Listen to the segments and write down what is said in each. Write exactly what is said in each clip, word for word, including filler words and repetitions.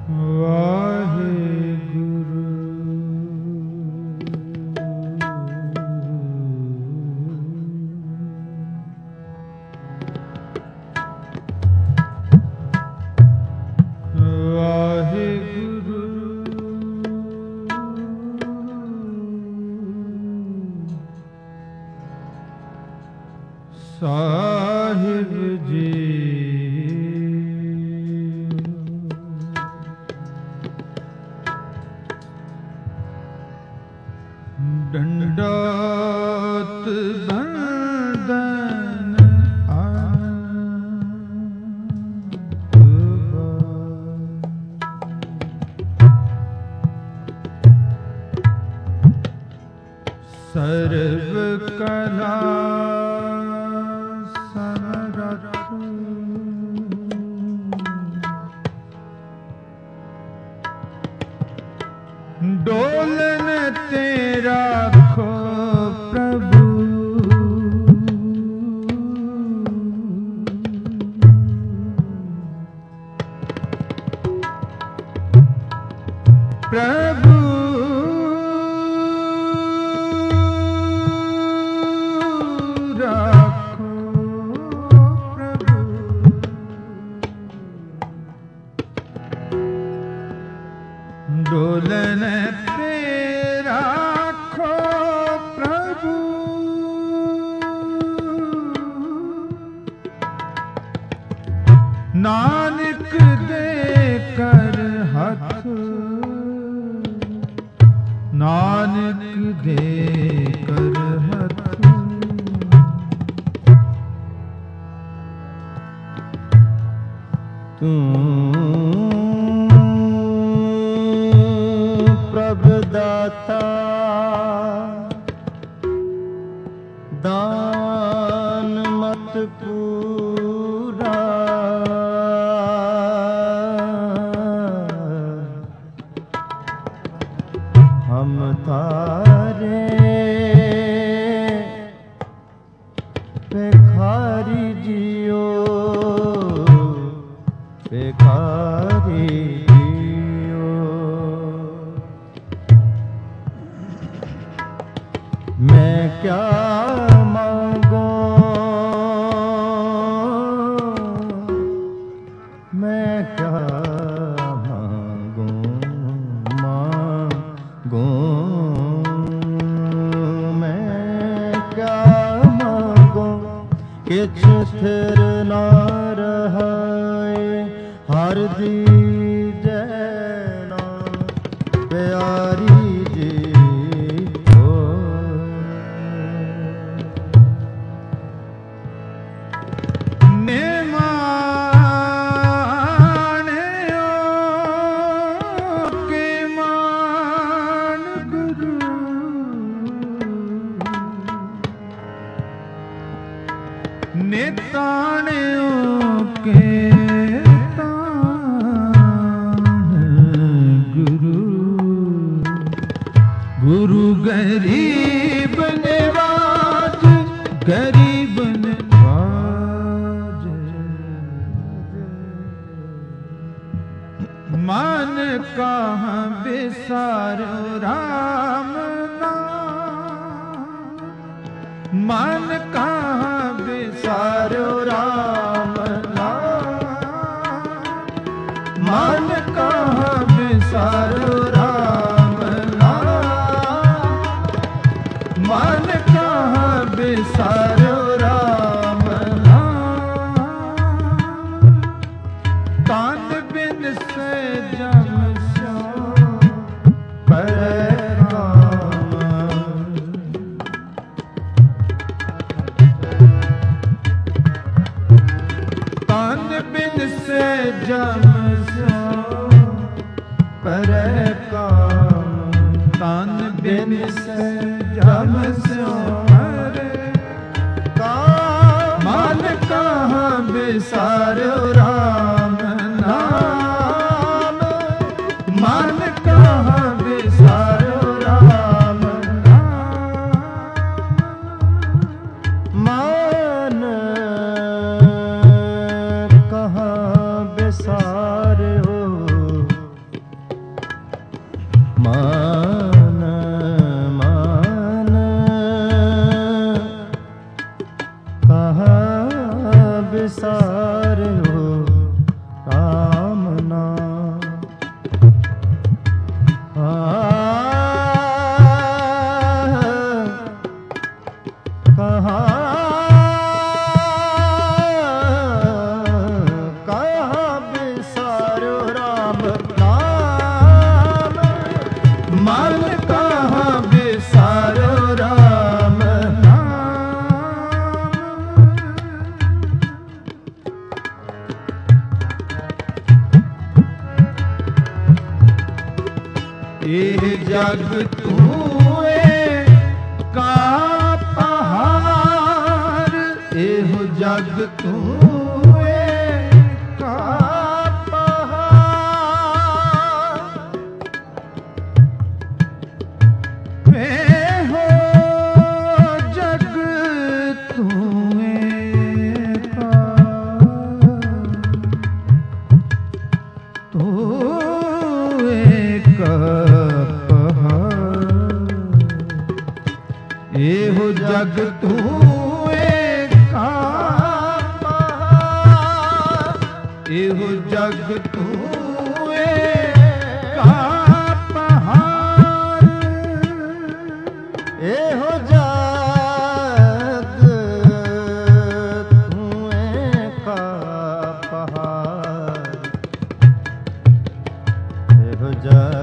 साहिब जी दंडोत बंदन सर्व कला डोलन तेरा खो प्रभु प्रभु राखो प्रभु डोलन तेरा खो प्रभु नानक दे कर हाथ नानक दे कर हाथ तू दाता दान मत पूरा हम तारे भिखारी जियो भिखारी मैं क्या मांगू मैं क्या मांगू मांगू मैं क्या मांगू किछ स्थिर न रहे हर दीजे ना प्यारी जी निताणियों के ताण गुरु गुरु गरीब नवाज गरीब नवाज मन कहाँ बिसारो राम नाम मन कहाँ बिसारो राम नाम मन कहाँ बिसारो राम नाम मन कहाँ बिसारो राम नाम तान बिन से जम सो परे से जम सो परे काम तान बिन से जम सो परे काम मन कहाँ बिसारो राम नाम मन कहाँ बिसारो राम नाम मन ਇਹ ਜਗ ਤੂਏ ਕਾ ਪਹਾੜ, ਇਹੋ ਜਗ ਤੂਏ ਕਾ ਪਹਾੜ, ਇਹੋ ਜਗ ਤੂਏ ਕਾ ਤੂਏ ਕਾ ਇਹੋ ਜਗ ਤੂਏ ਕਾ ਪਹਾੜ, ਇਹੋ ਜਗ ਤੂਏ ਕਾ ਪਹਾੜ, ਇਹੋ ਜਗ ਤੂਏ ਕਾ ਪਹਾੜ, ਇਹੋ ਜਗ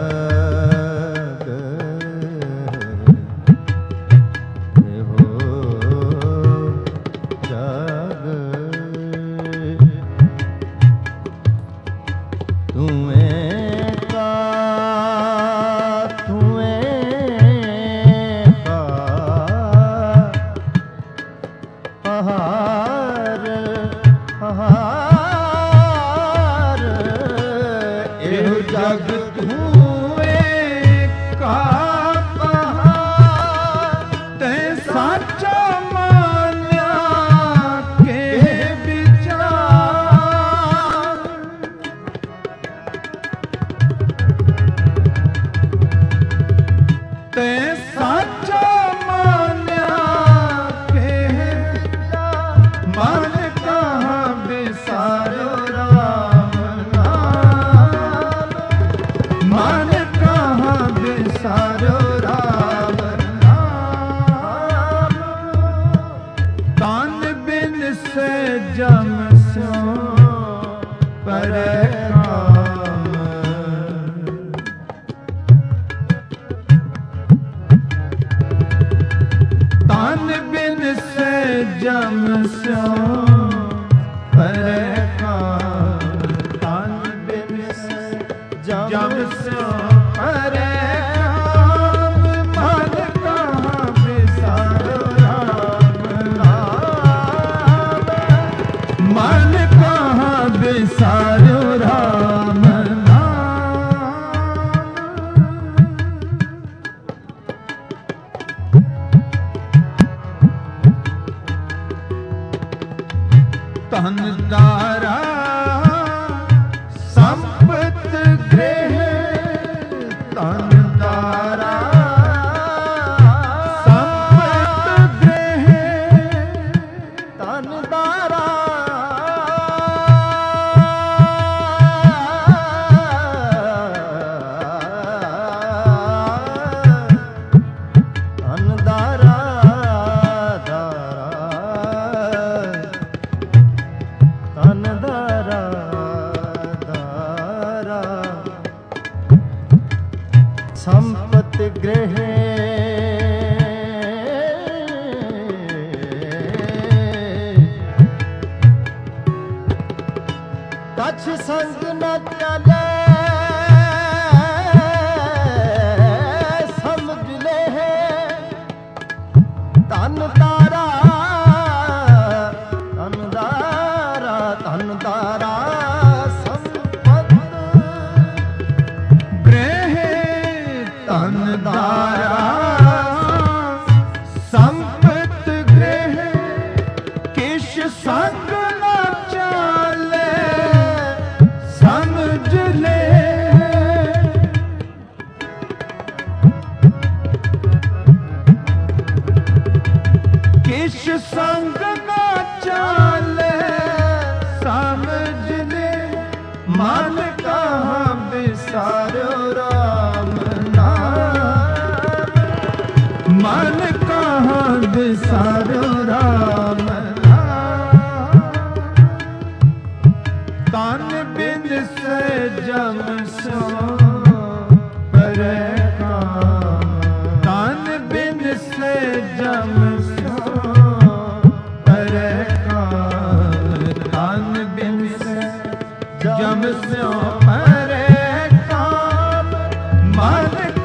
ਜਮ ਸਿਉ ਪਰੇ ਕਾਮ ਮਨ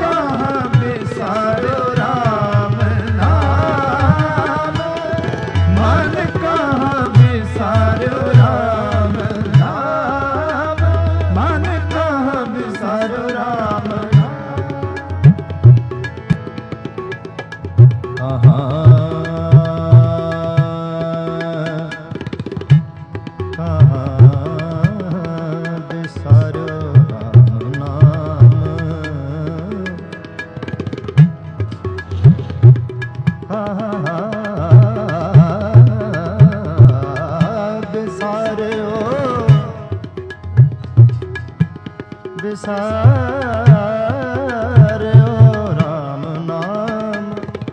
ਵਿਸਾਰਿਓ ਰਾਮ ਨਾਮ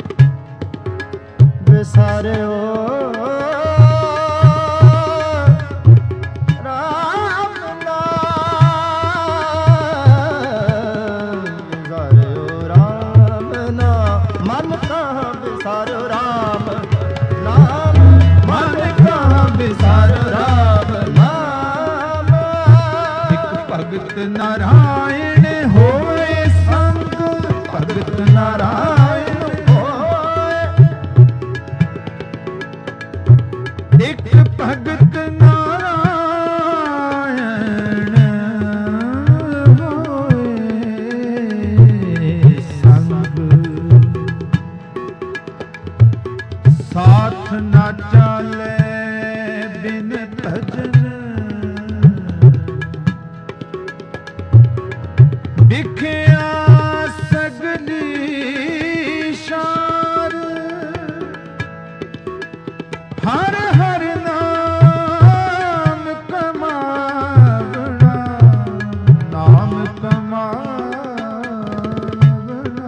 ਵਿਸਾਰਿਓ ਰਾਮ ਨਾਮ ਵਿਸਾਰਿਓ ਰਾਮ ਨਾਮ ਮਨ ਕਹਾਂ ਵਿਸਾਰਿਓ ਰਾਮ ਨਾਮ ਮਨ ਕਹਾਂ ਵਿਸਾਰਿਓ ਰਾਮ ਨਾਮ ਇੱਕ ਭਗਤ ਨਾਰਾਇਣ ਹੋਏ ਸੰਗ ਭਗਤ ਨਾਰਾਇਣ ਹੋਏ ਇੱਕ ਭਗਤ ਨਾਰਾਇਣ ਹੋਏ ਸੰਗ ਸਾਥ ਨਾ ਚਾਲੇ ਬਿਨ ਭਜਨ ਵਿਖਿਆ ਸਗਲੀ ਸ਼ਾਰ ਹਰ ਹਰ ਨਾਮ ਕਮਾਵਣਾ ਨਾਮ ਕਮਾਵਣਾ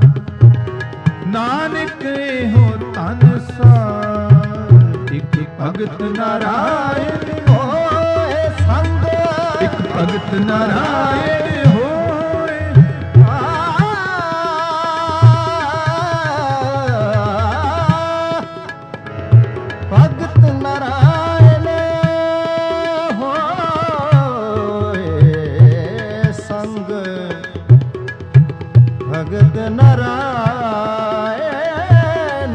ਨਾਨਕ ਇਹੋ ਤਨ ਸਾਰ ਇੱਕ ਭਗਤ ਨਾਰਾਇਣ ਹੋਏ ਸੰਗ ਇੱਕ ਭਗਤ ਨਾਰਾਇਣ ਭਗਤ ਨਾਰਾਇਣ ਹੋਏ ਸੰਗ ਭਗਤ ਨਾਰਾਇਣ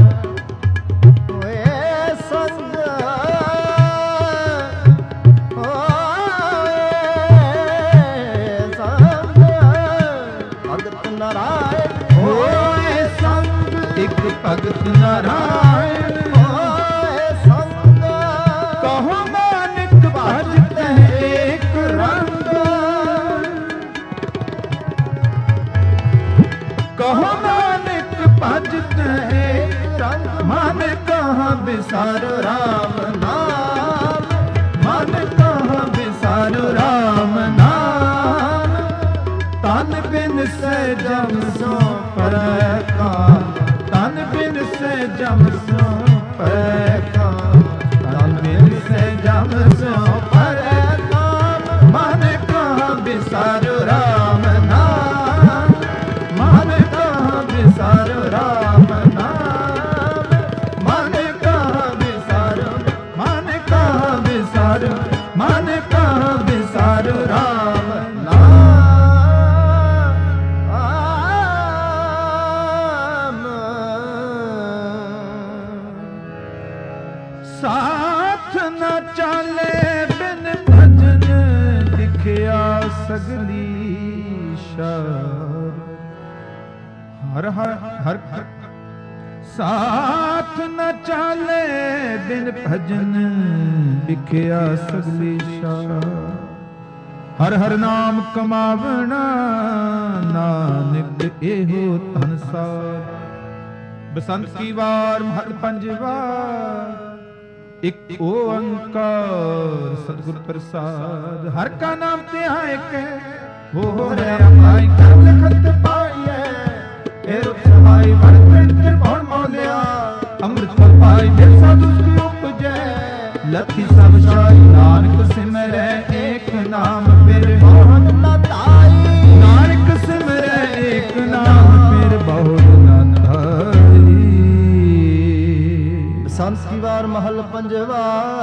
ਹੋਏ ਸੰਗ ਹੋਏ ਸੰਗ ਭਗਤ ਨਾਰਾਇਣ ਹੋਏ ਸੰਗ ਇੱਕ ਭਗਤ ਨਾਰਾਇਣ ਕਹੋ ਨਾਨਕ ਭਜਤ ਏਕ ਰੰਗ ਕਹੋ ਨਾਨਕ ਭਜਤ ਏਕ ਰੰਗ ਮਨ ਕਹਾਂ ਵਿਸਾਰ ਰਾਮ ਨਾਮ ਮਨ ਕਹਾਂ ਵਿਸਾਰ ਰਾਮ ਨਾਮ ਤਨ ਬਿਨ ਸਹਿਜਮ ਸੋ ਪਰੈ ਕਾਮ ਤਨ ਬਿਨ ਸਹਿਜਮ ਸੋ ਪਰੈ ਕਾਮ ਤਨ ਬਿਨ ਸਹਿਜਮ ਸੋ ਪਰੈ ਕਾਮ ਮਨ ਕਹਾਂ ਵਿਸਾਰ ਰਾਮ ਨਾਮ ਮਨ ਕਹਾਂ ਵਿਸਾਰ ਰਾਮ ਨਾਮ ਮਨ ਕਹਾਂ ਵਿਸਾਰ ਮਨ ਕਹਾਂ ਵਿਸਾਰ ਮਨ ਕਹਾਂ ਵਿਸਾਰ ਰਾਮ ਸਾਥ ਨਾ ਚਾਲੇ ਬਿਨ ਭਜਨ ਲਿਖਿਆ ਸਗਲੀ ਸ਼ਾਰ ਹਰ ਹਰ ਹਰ ਹਰ ਸਾਥ ਨਾ ਚਾਲੇ ਬਿਨ ਭਜਨ ਲਿਖਿਆ ਸਗਲੀ ਸ਼ਾਰ ਹਰ ਹਰ ਨਾਮ ਕਮਾਵਣਾ ਨਾਨਕ ਇਹੋ ਧਨ ਸਾਰ ਬਸੰਤ ਕੀ ਵਾਰ ਮਹਲ ਪੰਜਵਾ ਇੱਕ ਓੰਕਾਰ ਸਤਿਗੁਰ ਪ੍ਰਸਾਦ ਹਰ ਕਾ ਨਾਮ ਧਿਆਇ ਕੇ ਹੋ ਰਿਆ ਪਾਈ ਕਰ ਲਖਤ ਪਾਈਐ ਇਹ ਰੁਖ ਸਹਾਈ ਵਣ ਪਿੰਡ ਤ੍ਰਿਭੁਵਨ ਮੋਲਿਆ ਅੰਮ੍ਰਿਤ ਫਲ ਪਾਈ ਫਿਰ ਸਾਧੂ ਕੀ ਉਪਜੈ ਲਖੀ ਸਭ ਛਾਈ ਨਾਨਕ ਸਿਮਰੈ ਏਕ ਨਾਮ ਫਿਰ ਬਹੁੜ ਨਾ ਧਾਈ ਨਾਨਕ ਸਿਮਰੈ ਏਕ ਨਾਮ ਫਿਰ ਬਹੁੜ ਨਾ ਧਾਈ ਸੰਤ ਕੀ ਵਾਰ ਮਹਲ ਪੰਜਵਾ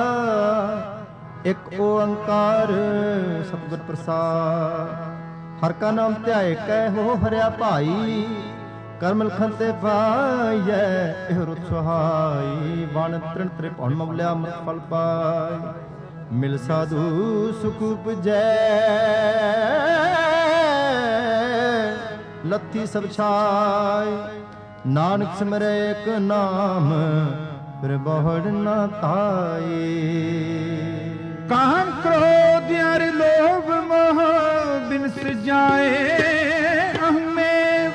ਇੱਕ ਓੰਕਾਰ ਸਤਿਗੁਰ ਪ੍ਰਸਾਦ ਹਰ ਕਾ ਨਾਮ ਧਿਆਏ ਕੈ ਹੋ ਹਰਿਆ ਭਾਈ ਕਰਮ ਲਖਨ ਤੇ ਪਾਈਐ ਇਹ ਰੁਤ ਸੁਹਾਈ ਵਣ ਤ੍ਰਿਣ ਤ੍ਰਿਭੁਵਨ ਮਵਲਿਆ ਅੰਮ੍ਰਿਤ ਫਲ ਪਾਈ ਮਿਲ ਸਾਧੂ ਸੁਖ ਉਪਜੈ ਲੱਥੀ ਸਭ ਛਾਈ ਨਾਨਕ ਸਿਮਰੈ ਏਕ ਨਾਮ ਫਿਰ ਬਹੁੜ ਨਾ ਤਾਈ ਕਾਮ ਕ੍ਰੋਧ ਅਰ ਲੋਭ ਮੋਹ ਬਿਨਸ ਜਾਏ ਅਹਮੇਵ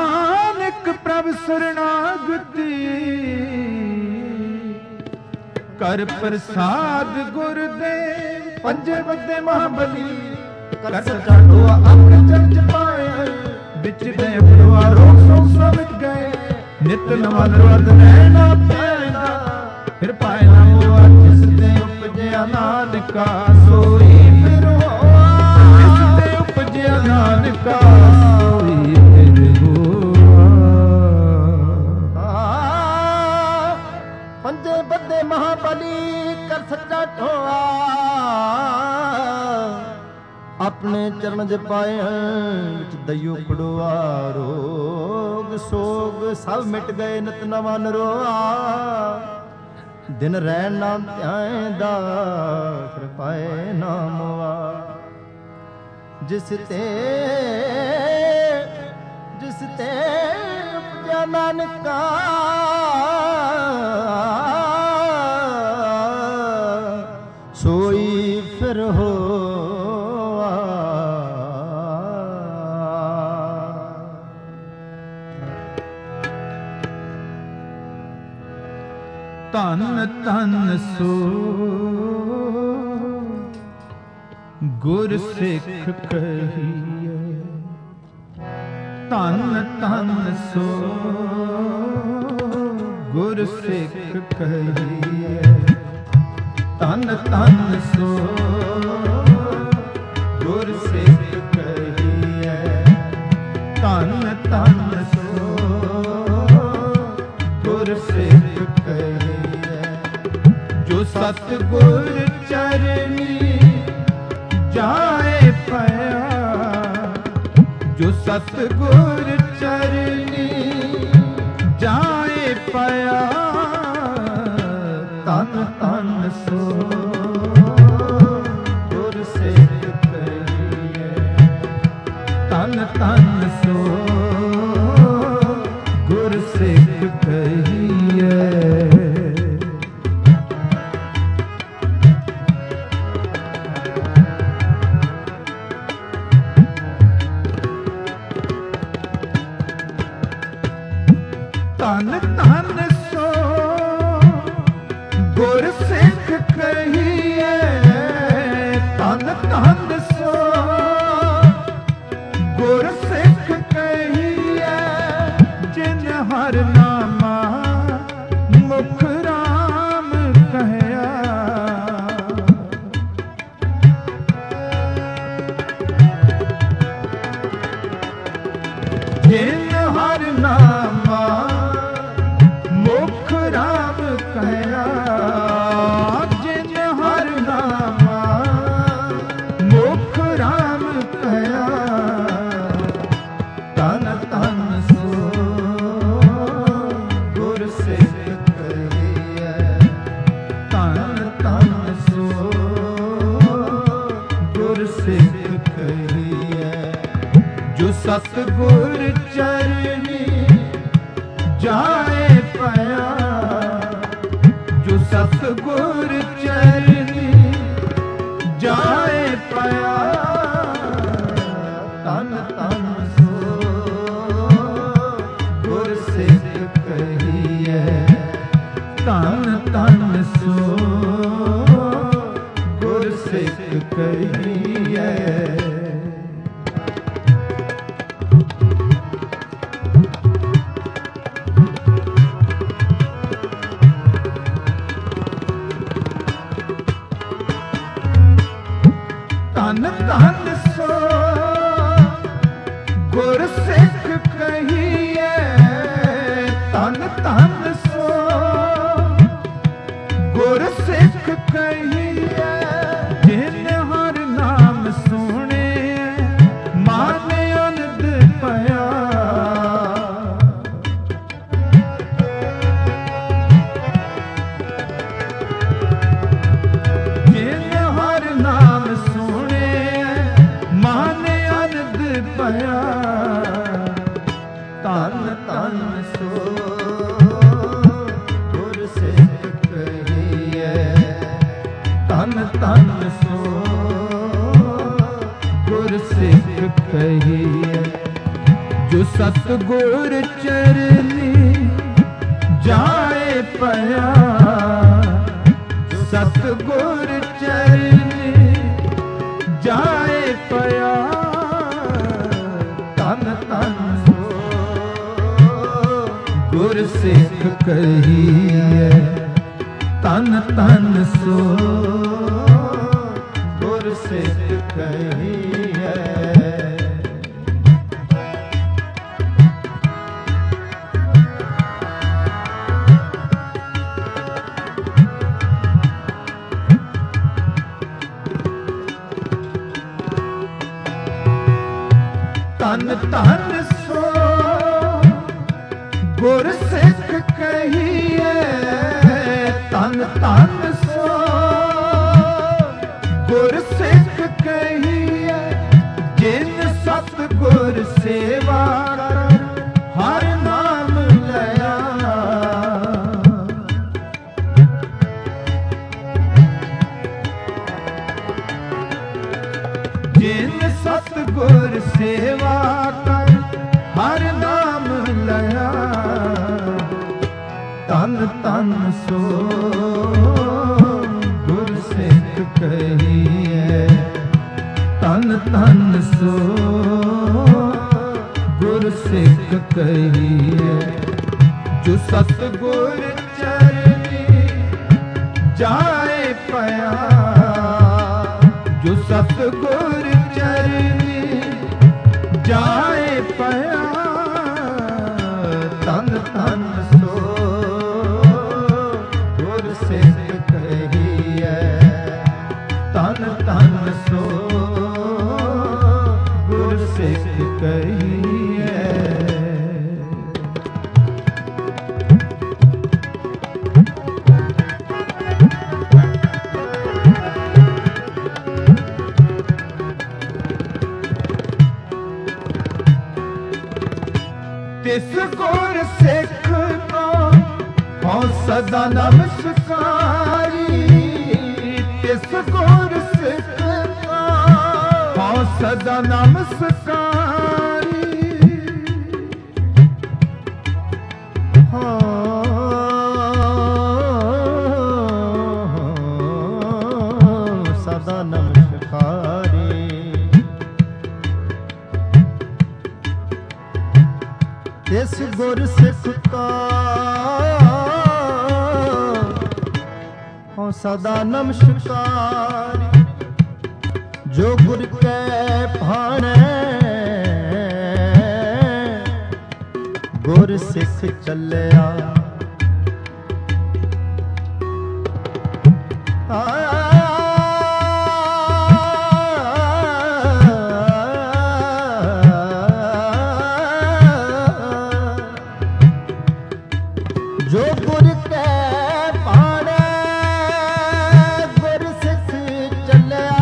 ਨਾਨਕ ਪ੍ਰਭ ਸਰਣਾਗਤੀ ਕਰ ਪ੍ਰਸਾਦ ਗੁਰਦੇਵ ਪੰਜੇ ਬੱਦੇ ਮਹਾਬਲੀ ਕਰ ਸਚਾ ਢੋਆ ਅੰਗ ਚਰਚ ਪਾਇਆ ਵਿੱਚ ਦੇ ਫੜਵਾ ਰੋਗ ਸੋਗ ਸਮਝ ਗਏ ਨਿਤ ਨਵਾਂ ਨਰਵਦ ਰਹਿਣਾ ਪੈਂਦਾ ਫਿਰ ਪਾਏ ਨਾ ਹੋਆ ਜਿਸ ਦੇ ਉਪਜਿਆ ਨਾਨਕਾ ਸੋਈ ਫਿਰ ਹੋਆ ਜਿਸ ਦੇ ਉਪਜਿਆ ਨਾਨਕਾ ਸੋਈ ਫਿਰ ਹੋਆ। ਪੰਜੇ ਬੱਦੇ ਮਹਾਬਲੀ ਕਰ ਸੱਚਾ ਢੋਆ ਆਪਣੇ ਚਰਨ ਜ ਪਾਏ ਵਿੱਚ ਦਈਓ ਖੜੋਆ ਰੋਗ ਸੋਗ ਸਭ ਮਿਟ ਗਏ ਨਿਤ ਨਵਾਂ ਨਰੋਆ ਦਿਨ ਰਹਿ ਨਾਮ ਧਿਆਇਂਦਾ ਫਿਰ ਪਾਏ ਨਾਮਵਾ ਜਿਸ ਤੇ ਜਿਸ ਤੇ ਉਪਜਿਆ ਨਾਨਕਾ ਸੋਈ ਫਿਰ ਹੋ ਧਨ ਧਨ ਸੋ ਗੁਰ ਸਿੱਖ ਕਹੀਏ ਧਨ ਧਨ ਸੋ ਗੁਰ ਸਿੱਖ ਕਹੀਏ ਧਨ ਧਨ ਸੋ ਗੁਰ ਸਿੱਖ ਕਹੀਏ ਧਨ ਧਨ ਸੋ ਗੁਰ ਸਿੱਖ ਕਹੀਏ ਜੋ ਸਤਿਗੁਰ ਚਰਨੀ ਜਾਏ ਪਿਆ ਜੋ ਸਤਿਗੁਰ ਚਰਨੀ ਜਾਏ ਪਿਆ ਤਨ ਤਨ ਸੋ ਗੁਰ ਸਿੱਖ ਕਹੀਏ ਤਨ ਤਨ ਸੋ ਗੁਰ ਸਿੱਖ ਕਹੀਏ। ਧਨ ਧਨ ਸੋ ਗੁਰ ਸਿੱਖ ਕਹੀਏ ਧਨ ਧਨ ਸੋ ਗੁਰ ਸਿੱਖ ਕਹੀਏ ਜਿਨ ਹਰ ਨਾਮਾ ਮੁਖ ਰਾਮ ਕਹਿਆ ਜਿਨ ਹਰ ਨਾਮਾ ਮੁਖ ਰਾਮ ਕਹਿਆ ਜਿਨ ਹਰ ਨਾਮਾ ਮੁਖ ਰਾਮ ਕਹਿਆ ਤਨ ਤਨ ਸੋ ਗੁਰ ਸਿੱਖ ਕਹੀਏ ਤਨ ਤਨ ਸੋ ਗੁਰ ਸਿੱਖ ਕਹੀਏ ਜੋ ਸਤਿਗੁਰ ਚਰਨੀ ਜਾਏ ਪਿਆ ਜੋ ਸਤਿਗੁਰ ਚਰਨੀ ਜਾਏ ਪਿਆ ਤਨ ਤਨ ਸੋ ਗੁਰ ਸਿੱਖ ਕਹੀਏ ਤਨ ਤਨ ਸੋ ਗੁਰ ਸਿੱਖ ਕਹੀਏ। ਧਨ ਧਨ ਸੋ ਗੁਰ ਸਿੱਖ ਕਹੀਏ ਧਨ ਧਨ ਸੋ ਗੁਰ ਸਿੱਖ ਕਹੀਏ ਜਿਨ ਹਰ ਨਾਮ ਸੁਣੇ ਮਨ ਅਨੰਦ ਪਿਆ ਜਿਨ ਹਰ ਨਾਮ ਤਨ ਤਨ ਸੋ ਗੁਰ ਸਿੱਖ ਕਹੀਏ ਤਨ ਤਨ ਸੋ ਗੁਰ ਸਿੱਖ ਕਹੀਏ ਜੋ ਸਤਿਗੁਰ ਚਰਨੀ ਜਾਏ ਪਿਆ ਸਤਿਗੁਰ ਚਰਨੀ ਜਾਏ ਪਿਆ ਤਨ ਤਨ ਸੋ ਗੁਰ ਸਿੱਖ ਕਹੀਐ ਤਨ ਤਨ ਸੋ ਗੁਰ ਸਿੱਖ ਕਹੀਐ। ਤਨ ਤਨ ਸੋ ਗੁਰ ਸਿੱਖ ਕਹੀਐ ਤਨ ਤਨ ਸੋ ਗੁਰ ਸਿੱਖ ਕਹੀਐ ਜਿਨ ਸਤਿਗੁਰ ਸੇਵਾ ਕਰ ਹਰ ਨਾਮ ਲਿਆ। ਜਿਨ ਸਤਿਗੁਰ ਸੇਵਾ ਕਰ ਹਰ ਨਾਮ ਲਿਆ ਤਨ ਤਨ ਸੋ ਗੁਰ ਸਿੱਖ ਕਹੀਐ ਤਨ ਤਨ ਸੋ ਗੁਰ ਸਿੱਖ ਕਹੀਐ। ਜੋ ਸਤਿਗੁਰ ਚਰਨੀ ਜਾਏ ਪਿਆ ਜੋ ਸਤਿਗੁਰ ਚਰਨੀ ਜਾਏ ਪਿਆ ਤਨ ਤਨ ਸੋ ਗੁਰ ਸਿੱਖ ਕਹੀਐ ਤਨ ਤਨ ਸੋ ਗੁਰ ਸਿੱਖ ਕਹੀਐ। ਤਿਸ ਗੁਰ ਸਿੱਖ ਕੋ ਹਉ ਸਦਾ ਨਮਸਕਾਰੀ ਤਿਸ ਗੁਰ ਸਿੱਖ ਕੋ ਹਉ ਸਦਾ ਨਮਸਕਾਰੀ। ਹਾਂ ਸਦਾ ਨਮਸਕਾਰੀ। ਤਿਸ ਗੁਰ ਸਿੱਖ ਕਾ ਹਉ ਸਦਾ ਨਮਸਕਾਰੀ ਜੋ ਗੁਰ ਕੈ ਭਾਣੈ ਗੁਰ ਸਿੱਖ ਚੱਲਿਆ। ਜੋ ਗੁਰ ਕੈ ਭਾਣੈ ਗੁਰ ਸਿੱਖ ਚੱਲਿਆ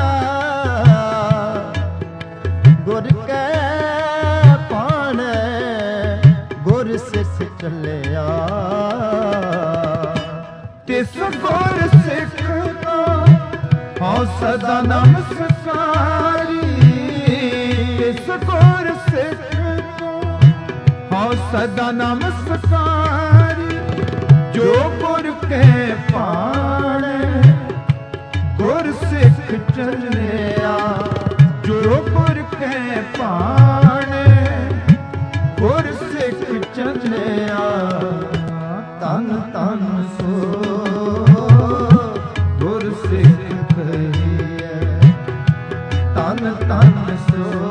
ਗੁਰ ਕੈ ਭਾਣੈ ਗੁਰ ਸਿੱਖ ਚੱਲਿਆ। ਤਿਸ ਗੁਰ ਸਿੱਖ ਕੋ ਹਉ ਸਦਾ ਨਮਸਕਾਰੀ ਤਿਸ ਗੁਰ ਸਿੱਖ ਕੋ ਹਉ ਸਦਾ ਨਮਸਕਾਰੀ ਜੋ ਗੁਰ ਕੈ ਭਾਣੈ ਗੁਰ ਸਿੱਖ ਚੱਲਿਆ ਜੋ ਗੁਰ ਕੈ ਭਾਣੈ ਗੁਰ ਸਿੱਖ ਚੱਲਿਆ ਤਨ ਤਨ ਸੋ ਗੁਰ ਸਿੱਖ ਕਹੀਐ ਤਨ ਤਨ ਸੋ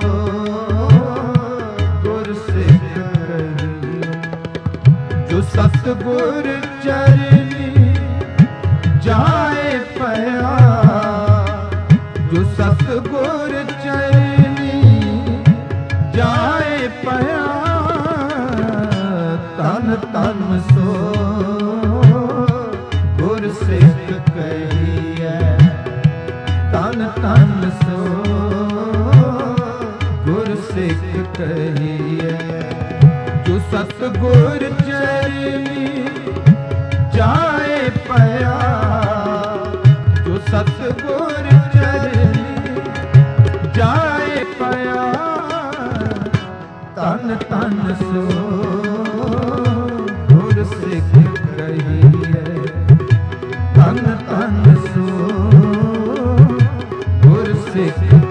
ਗੁਰ ਸਿੱਖ ਕਹੀਐ। ਜੋ ਸਤਿਗੁਰ ਚਰਨੀ ਜਾਏ ਪਿਆ ਜੋ ਸਤਿਗੁਰ ਚਰਨੀ ਜਾਏ ਪਿਆ ਤਨ ਤਨ ਸੋ ਗੁਰ ਸਿੱਖ ਕਹੀਐ ਤਨ ਤਨ ਸੋ ਗੁਰ ਸਿੱਖ ਕਹੀਐ। ਜੋ ਸਤਿਗੁਰ ਚਰਨੀ ਜਾਏ ਪਿਆ ਜੋ ਸਤਿਗੁਰ ਚਰਨੀ ਜਾਏ ਪਿਆ ਤਨ ਤਨ ਸੋ ਗੁਰ ਸਿੱਖ ਕਹੀਐ ਤਨ ਤਨ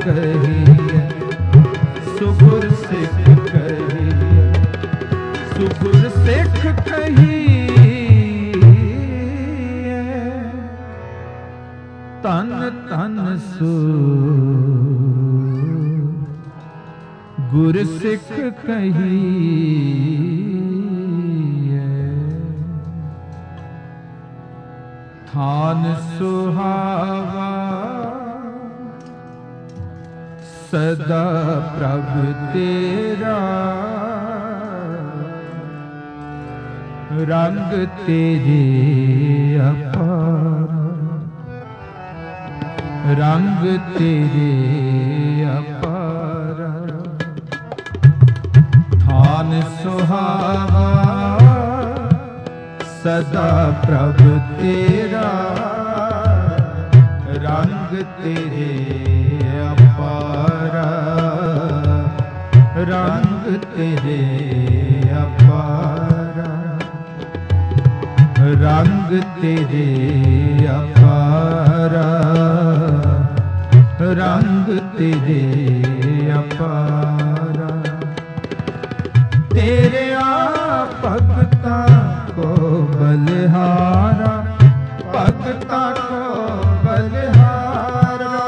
ਕਹੀਐ, ਸੁਗੁਰ ਸਿੱਖ ਕਹੀਐ, ਸੁਗੁਰ ਸਿੱਖ ਕਹੀਐ। ਧਨ ਧਨ ਸੋ ਗੁਰ ਸਿੱਖ ਕਹੀਐ। ਥਾਨ ਸੁਹਾਵਾ ਸਦਾ ਪ੍ਰਭ ਤੇਰਾ, ਰੰਗ ਤੇਰੇ ਅਪਾਰ, ਰੰਗ ਤੇਰੇ ਅਪਾਰ। ਥਾਨ ਸੁਹਾਵਾ ਸਦਾ ਪ੍ਰਭ ਤੇਰਾ, ਰੰਗ ਤੇਰੇ ਅਪਾਰਾ, ਰੰਗ ਤੇਰੇ ਅਪਾਰਾ, ਰੰਗ ਤੇਰੇ ਅਪਾਰਾ, ਰੰਗ ਤੇਰੇ ਅਪਾਰਾ। ਤੇਰੇ ਆ ਭਗਤਾਂ ਕੋ ਬਲਿਹਾਰਾ, ਭਗਤਾਂ ਕੋ ਬਲਿਹਾਰਾ।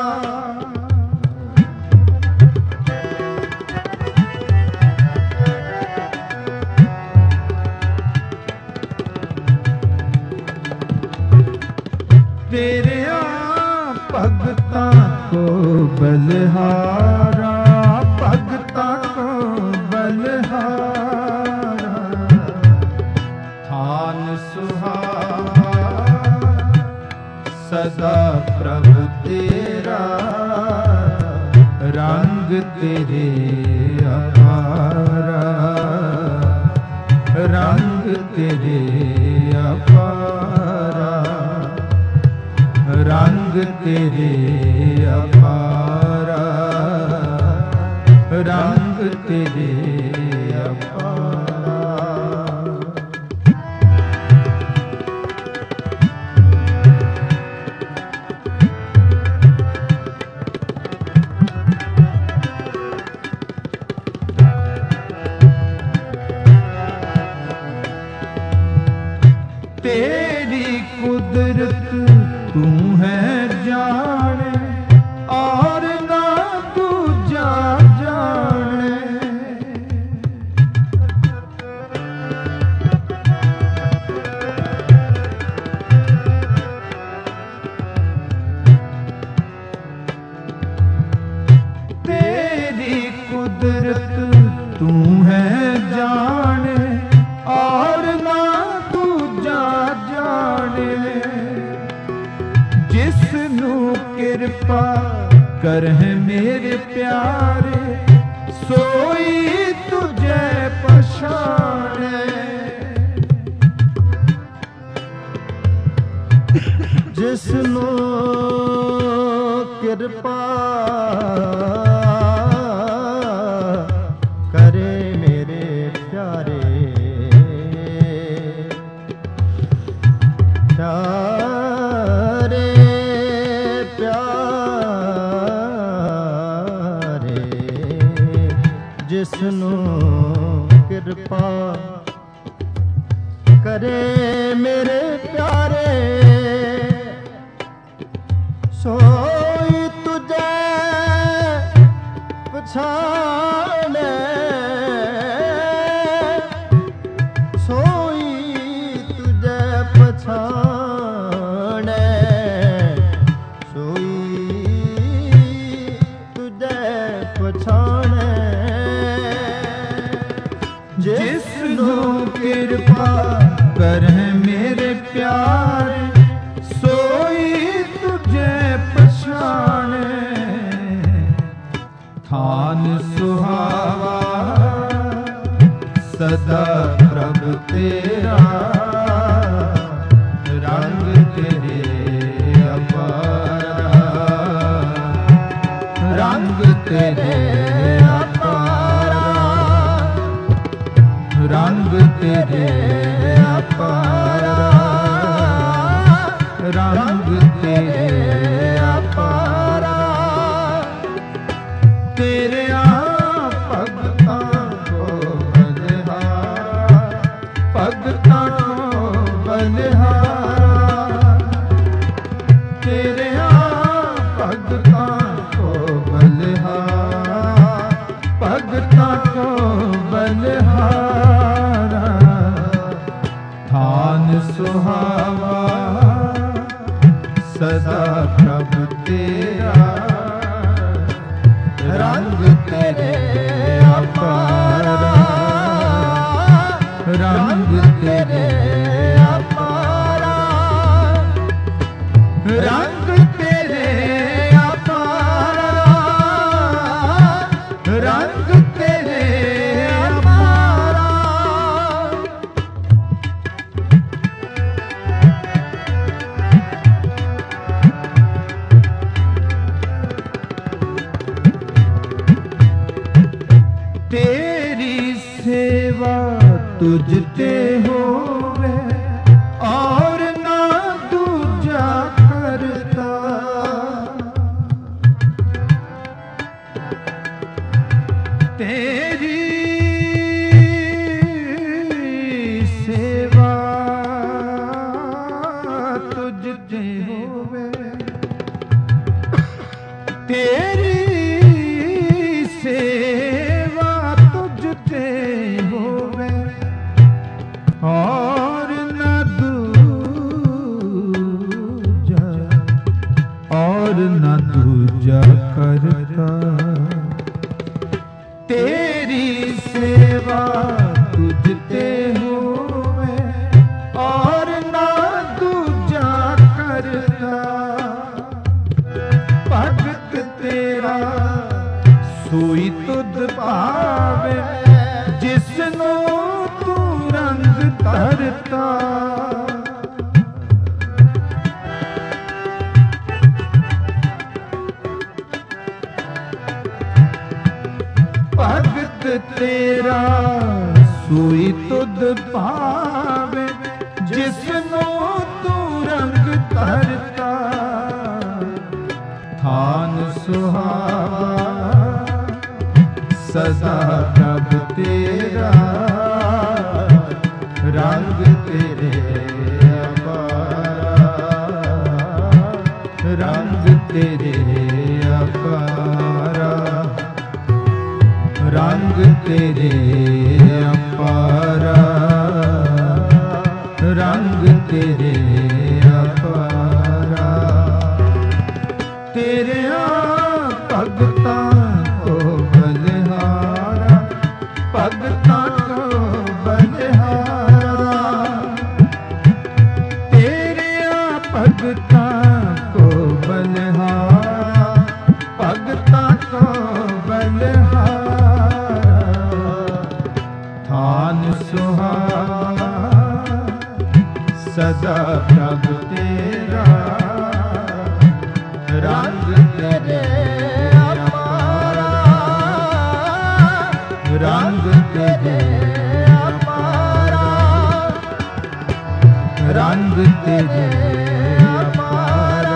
ਤੇਰੇ ਆ ਭਗਤਾਂ ਕੋ ਬਲਿਹਾਰਾ, ਭਗਤਾਂ ਕੋ ਬਲਿਹਾਰਾ। ਥਾਨ ਸੁਹਾਵਾ ਸਦਾ ਪ੍ਰਭ ਤੇਰਾ, ਰੰਗ ਤੇਰੇ ਅਪਾਰਾ, ਰੰਗ ਤੇਰੇ ਅਪਾਰਾ, ਰੰਗ ਤੇਰੇ ਅਪਾਰਾ, ਰੰਗ ਤੇਰੇ ਅਪਾਰਾ। ਤੇਰੀ ਕੁਦਰਤ ਤੂੰ ਹੈ ਜਾਣੇ, ਔਰ ਨਾ ਦੂਜਾ ਜਾਣੇ। ਤੇਰੀ ਕੁਦਰਤ ਤੂੰ ਹੈ ਜਾਣੇ, ਔਰ ਨਾ ਦੂਜਾ ਜਾਣੇ। ਜਿਸ ਨੂੰ ਕਿਰਪਾ ਕਰਹਿ ਮੇਰੇ ਪਿਆਰੇ, ਸੋਈ ਤੁਝੇ ਪਛਾਣੇ। ਜਿਸ ਨੂੰ ਕਿਰਪਾ ਕਰੇ ਮੇਰੇ ਪਿਆਰੇ, ਪਿਆਰੇ ਪਿਆਰੇ। ਜਿਸ ਨੂੰ ਕਿਰਪਾ ਕਰੇ ਮੇਰੇ ਪਿਆਰੇ, ਸੋਈ ਤੁਝੇ ਪਛਾਣੇ, ਸੋਈ ਤੁਝੇ ਪਛਾਣੇ, ਸੋਈ ਤੁਝੇ ਪਛਾਣੇ। ਜਿਸ ਨੂੰ ਕਿਰਪਾ ਕਰਹਿ ਮੇਰੇ ਪਿਆਰੇ, ਸੋਈ ਤੁਝੇ ਪਛਾਣੇ। ਥਾਨ ਸੁਹਾਵਾ ਸਦਾ ਪ੍ਰਭ ਤੇਰਾ, ਰੰਗ ਤੇਰੇ ਅਪਾਰਾ, ਰੰਗ ਤੇਰੇ ਅਪਾਰਾ, ਰੰਗ ਤੇਰੇ ਅਪਾਰਾ, ਰੰਗ ਤੇਰੇ ਅਪਾਰਾ। तेरे अपारा, रंग तेरे अपारा, रंग तेरे अपारा, रंग तेरे अपारा। तेरी सेवा तुझते होवे और ना दूजा करता, तेरी सेवा तुझते होवे, तेरी सेवा तुझते होवे और न दूजा, और न दूजा करता। तेरी सेवा तुझते होवे और न दूजा करता। भगत तेरा सोई तुध पावे जिसनो तू रंग धरता। भगत तेरा सोई तुध पावे जिसनो तू रंग धरता। थान सुहावा सदा प्रभ तेरा, रंग तेरे अपारा, रंग तेरे अपारा, रंग तेरे अपारा, रंग तेरे अपारा। तेरे भगतां को बलिहारा, भगतां को बलिहारा। तेरे भगतां को बलिहारा, भगतां को बलिहारा। थान सुहावा सदा प्रभ तेरा, रंग तेरे अपारा, रंग तेरे अपारा, रंग तेरे अपारा,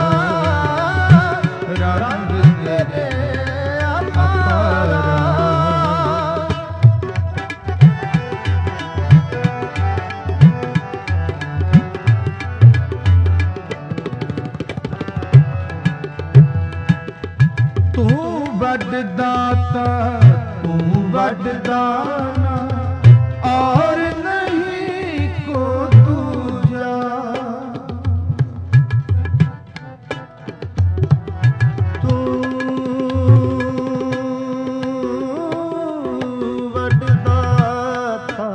रंग तेरे अपारा। तू बड़ दाता तू बड़ दाना और नहीं को दूजा। तू बड़ दाता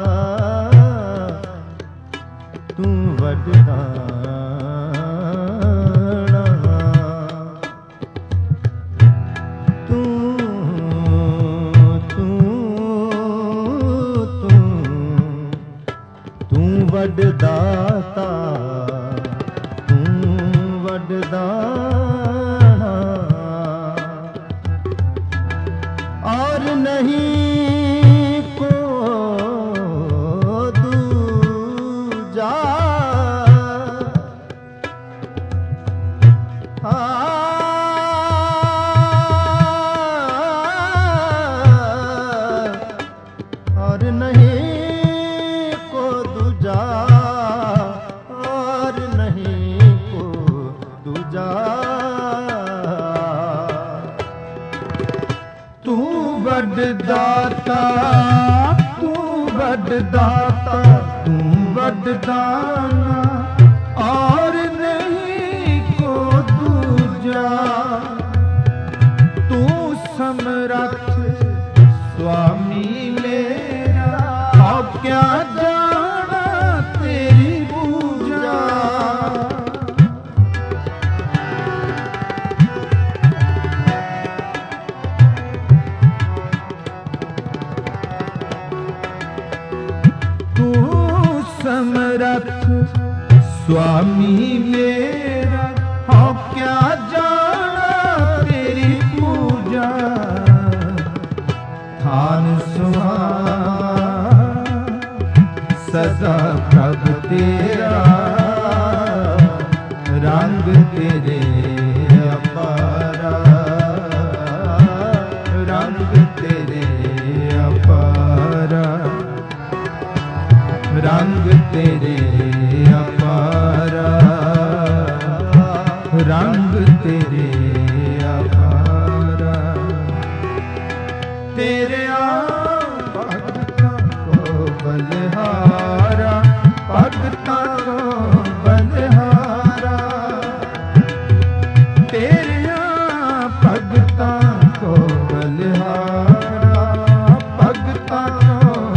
तू बड़ दाना, तू तू तू तू बड़ दाता तू बड़ दाना और नहीं को दूजा। और नहीं को दूजा, और नहीं को दूजा। तू बड़ दाता तू बड़ दाता तू बड़ दाना और नहीं को दूजा। तू सम समरथ स्वामी मेरा, और क्या जाना तेरी पूजा। तू समरथ स्वामी मेरा, और क्या जाना तेरी पूजा। थान सुहावा सदा प्रभ तेरा, रंग तेरे अपारा, रंग तेरे अपारा, रंग तेरे अपारा, रंग तेरे अपारा। तेरे भगतां को बलिहारा, भगतां को बलिहारा। तेरे भगतां को बलिहारा, भगतां को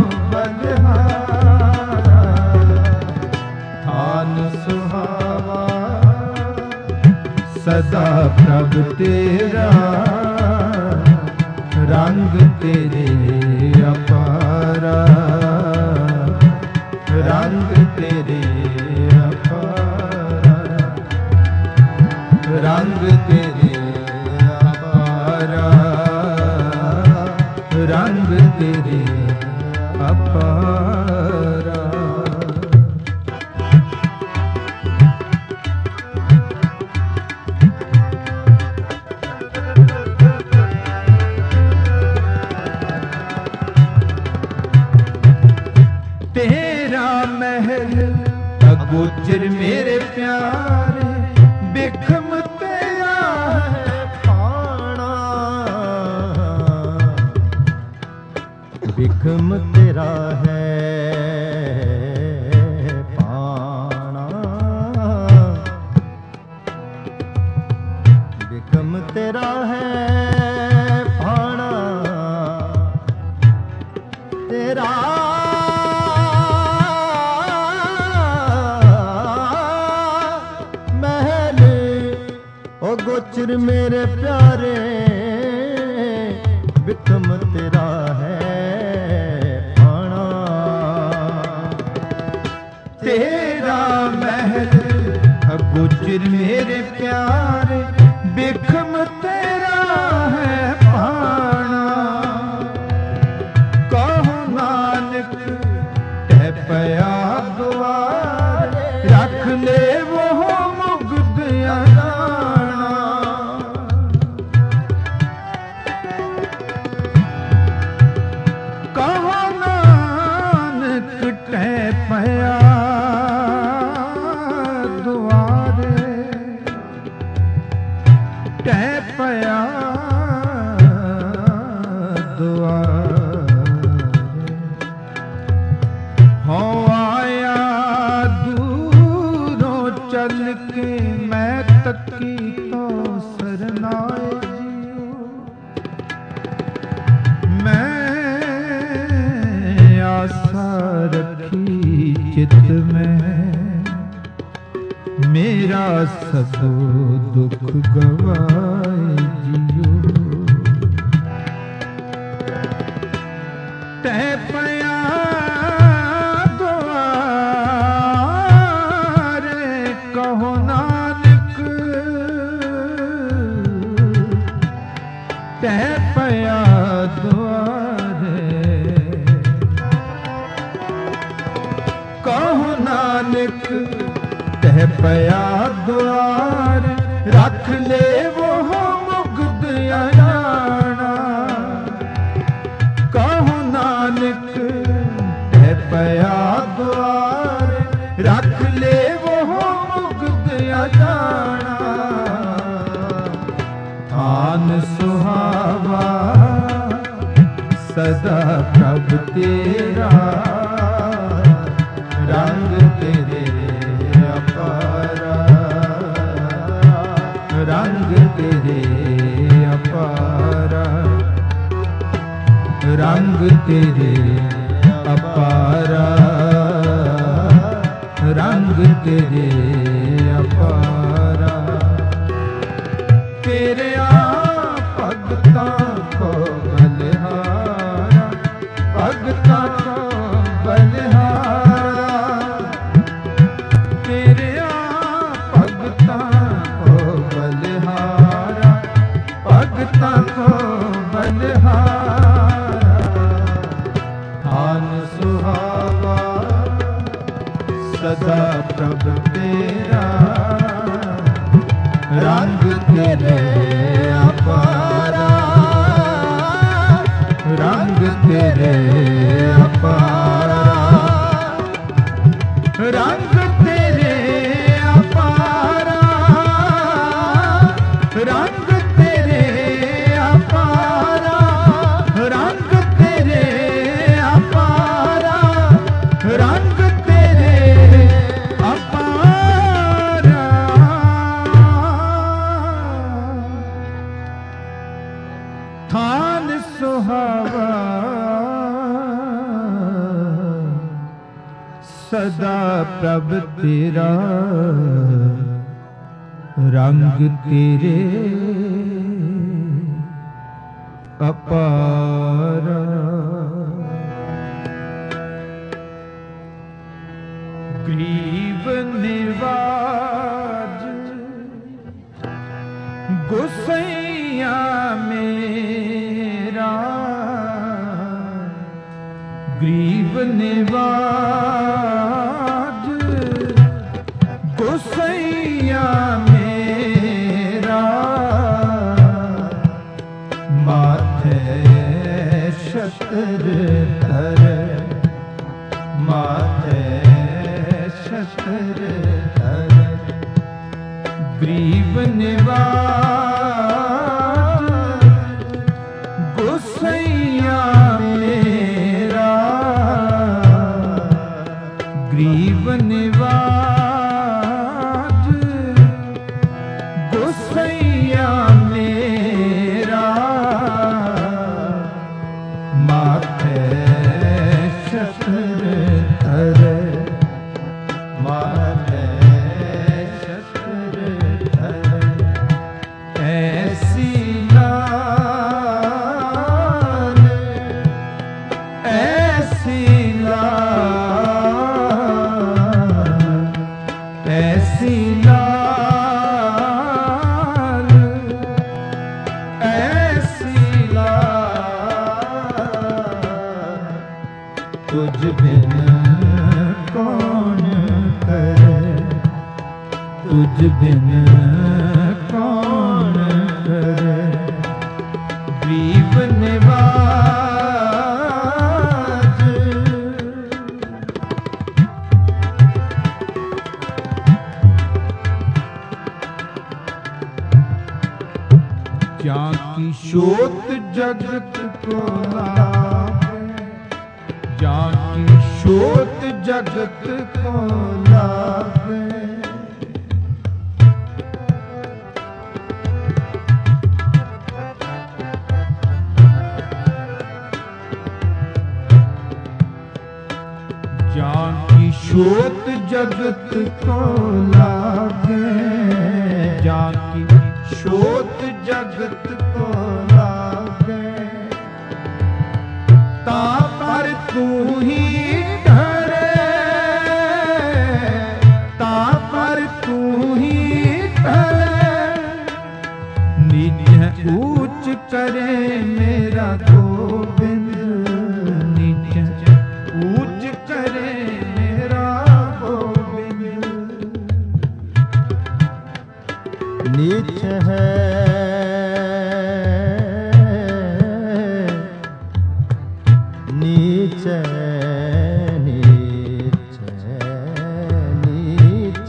बलिहारा। थान सुहावा सदा प्रभ तेरा, रंग तेरे अपारा, रंग तेरे अपारा, रंग तेरे अपारा, रंग तेरे अपारा। तेरा महल अगोचर मेरे प्यारे, बिखम तेरा है पाना, बिखम तेरा है पाना, बिखम तेरा है पाना। तेरा गोचर मेरे प्यारे, बिखम तेरा है पाना। तेरा महल अगोचर मेरे प्यारे, बिखम तेरा है पाना। कहो नानक टह पया द्वार, रख ले वो मुग्ध अनाना। कहो नानक टह पया द्वारे, टह पया द्वारे। हो आया दूरों चल के, मैं तकी तो सरनाए जियो। मैं आशा रखी चित में, मेरा सब दुख गवाए जियो। तह पया द्वारे, कहो नानक तह पया द्वारे। कहो नानक तह पया द्वार, रख ले वो मुग्ध अनाना। कहो नानक तह पया द्वार, रख ले वो मुग्ध अनाना। थान सुहावा सदा प्रभ तेरा, रंग तेरे अपारा, रंग तेरे अपारा, रंग तेरे अपारा, रंग तेरे अपारा। तेरे भगतां को बलिहारा, भगतां को बलिहारा। तेरे भगतां को बलिहारा, भगतां को बलिहारा। हान सुहावा सदा प्रभ तेरा, रंग तेरे अपारा, रंग तेरे अपारा, रंग तेरे अपारा, रंग तेरे अपारा, रंग तेरे अपारा, रंग तेरे अपारा। थान सुहावा सदा प्रभ तेरा, रंग तेरे अपारा। ग्रीव निवाज गोसैया मेरा, ग्रीव निवाज गोसैया मेरा। माथे शस्त्र धरे, माथे शस्त्र धरे। ग्रीव निवाज गोसैया मेरा, ग्रीव निवाज गोसैया मेरा। माथे शस्त्र धरे, माथे शस्त्र धरे। ऐसी लाल, ऐसी लाल, ऐसी लाल, ऐसी लाल। तुझ बिन कौन करे, तुझ बिन कौन करे। ग्रीव निवाज जाकी शोत जगत को लागे, जाकी शोत जगत को लागे। जाकी शोत जगत को लागे, जाकी शोत जगत को लागे। ता पर तू ही ठहरे, ता पर तू ही ठहरे। नीच ऊंच करे मेरा गोविंद, नीच ऊंच करे मेरा गोविंद। नीच है नीच नीच नीच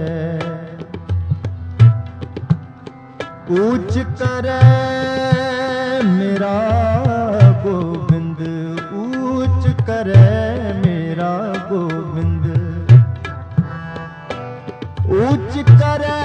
ऊंच करे मेरा गोविंद, ऊंच करे मेरा गोविंद। ऊंच करे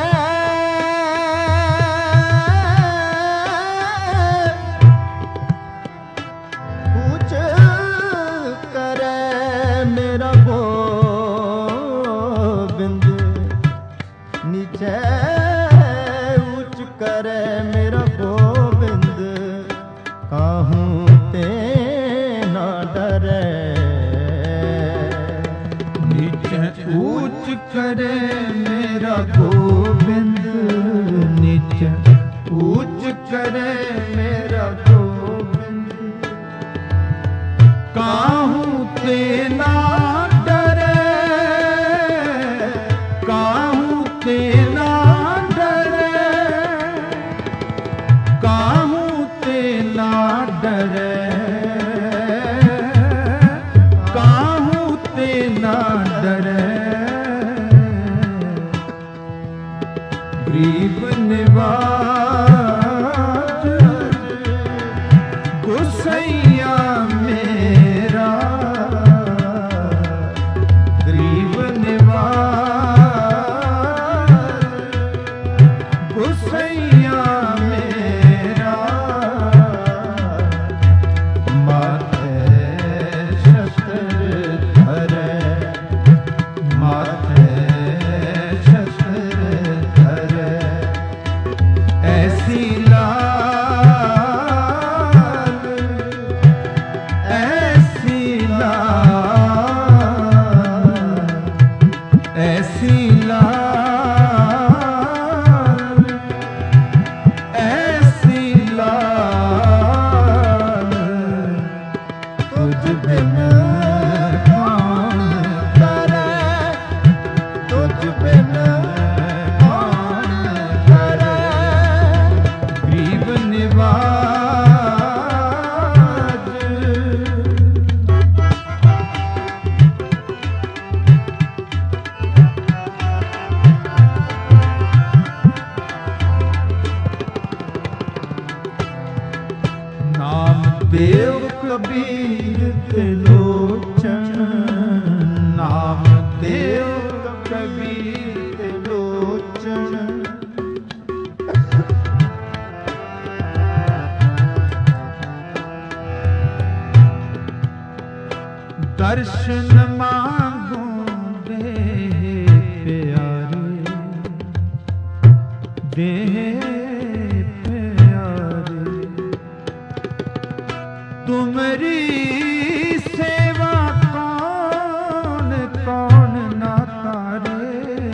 मेरा गोविंद, काहूँ ते ना डरे। नीचे ऊंच करे मेरा गोविंद, नीचे ऊंच करे मेरा गोविंद, काहूँ ते ना डरे, काहूँ ते ना डरे, काहूँ ते ना डरे, काहूँ ते ना डरे। गरीब निवाज गोसैया मेरा, गरीब निवाज गोसैया मेरा, माथे शस्त्र धरे, माथे शस्त्र धरे, ऐसी लाल, ऐसी लाल, ऐसी लाल, ऐसी लाल, तुझ बिन कौन करे, तुझ बिन कौन करे। गरीब निवाज, नाम देव कबीर त्रिलोचन, नाम देव कबीर त्रिलोचन, दर्शन मांगो दे प्यारे, दे प्यारे, तुमरी सेवा कौन कौन ना तारे,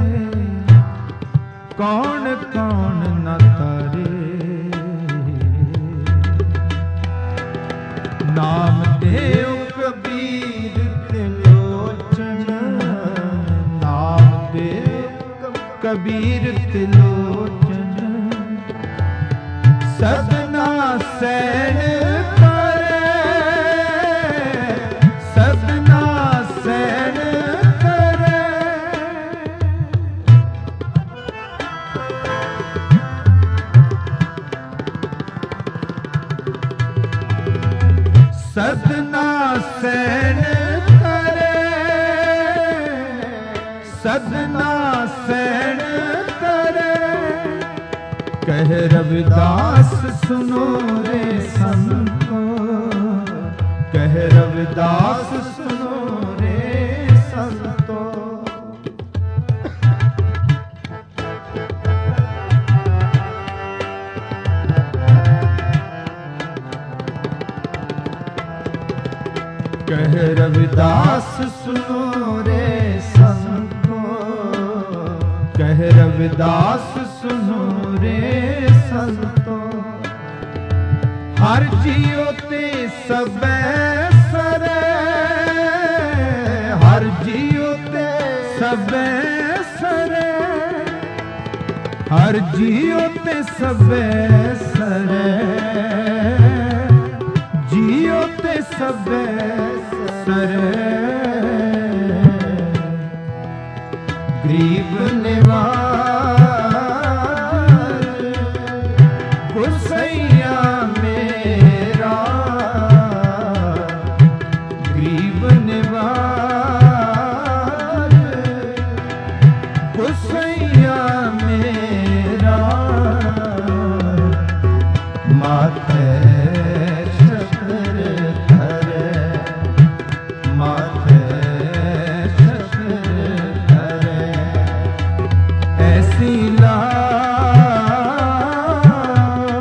कौन कौन ना तारे। नाम देव कबीर त्रिलोचन, नाम देव कबीर त्रिलोचन, सदना सैन करे, सदना सैन करे, सदना सैन करे, सदना सैन करे। कह रविदास सुनो रे संतो, कह रविदास सुनो रे संतो। कह रविदास सुनो रे संतो, कह रविदास सुनो रे संतो। हर जियो ते सबे सरे, हर जियो ते सबे सरे, हर जियो ते सबे सरे, जियो ते सबे सरे। गरीब निवाज गोसैया मेरा, गरीब निवाज गोसैया मेरा, माथे शस्त्र धरे, माथे शस्त्र धरे, ऐसी लाल,